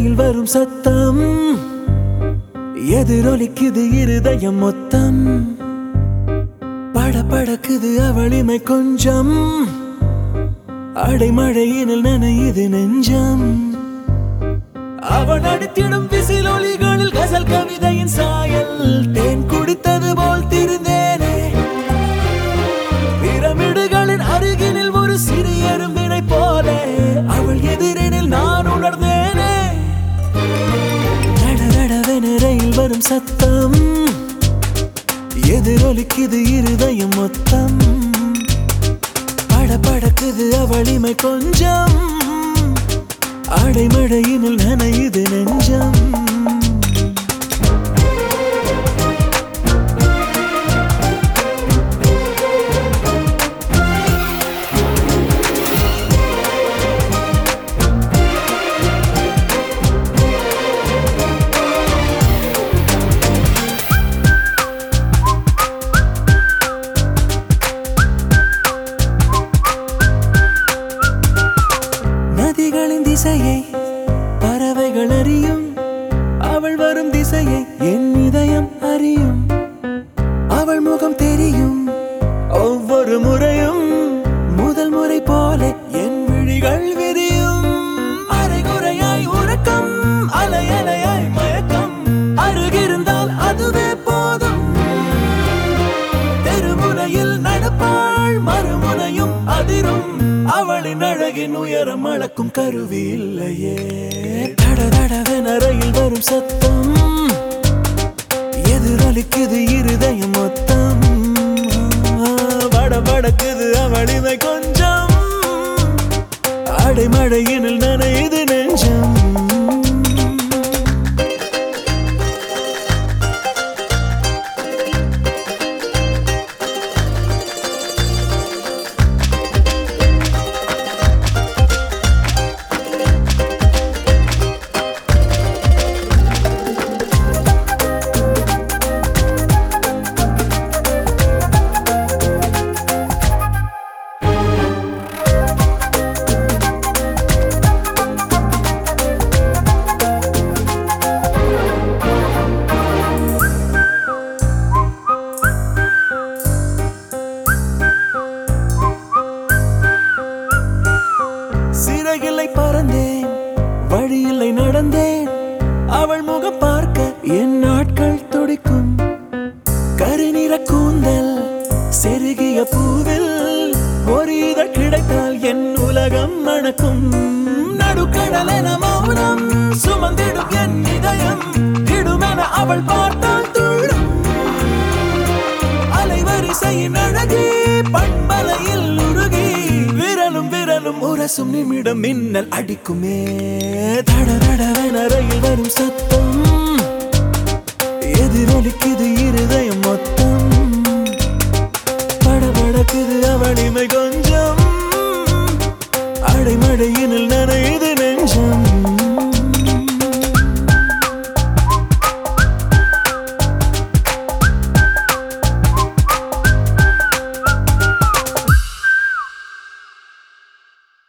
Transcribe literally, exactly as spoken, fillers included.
அறையில் வரும் சத்தம் எதிரொலிக்குது இருதயம் மொத்தம் படபடக்குது அவளிமை கொஞ்சம் அடைமழையினில் நனையுது நெஞ்சம் அவன் அடித்திடும் விசில் ஒலிகளில் கசல் கவிதையின் சாயல் தேன் குடித்தது போல் திருந்தேனே பிரமிடுகளின் அருகினில் ஒரு சிறிய எறும்பினை போல அவள் எதிரினில் நான் உணர்ந்தேனே நடவென ரயில் வரும் சத்தம் எதிரொலிக்குது இருதயம் மொத்தம் படபடக்குது அவளிமை கொஞ்சம் அடைமழையினில் நனையுது நெஞ்சம் நதிகளின் திசையை பறவைகள் அறியும் அவள் வரும் திசையை என் இதயம் அறியும் அவள் முகம் தெரியும் ஒவ்வொரு முறையும் முதல் முறை போல என் விழிகள் விரியும் அரைகுறையாய் உறக்கம் அலை அலையாய் மயக்கம் அருகிருந்தால் அதுவே போதும் தெருமுனையில் நடப்பாள் மறுமுனையும் அதிரும் அவளின் அழகின் உயரம் அளக்கும் கருவி இல்லையே தடதடவென ரயில் வரும் சத்தம் எதிரொலிக்குது இருதயம் மொத்தம் வடபடக்குது அவளிமை கொஞ்சம் அடைமழையினில் நனையுது நெஞ்சம் சிறகில்லை பறந்தேன் வழியில்லை நடந்தேன் அவள் முகம் பார்க்க என் நாட்கள் துடிக்கும் கருநிற கூந்தல் செருகிய பூவில் ஒரு இதழ் கிடைத்தால் என் உலகம் மணக்கும் நடுக்கடலென மௌனம் சுமந்திடும் என் இதயம் இடுமென அவள் பார்த்தால் துள்ளும் அலைவரிசையின் அழகி பண்பலையில் உருகி விரலும் விரலும் உரசும் நிமிடம் மின்னல் அடிக்குமே தடதடவென ரயில் வரும் சத்தம் எதிரொலிக்குது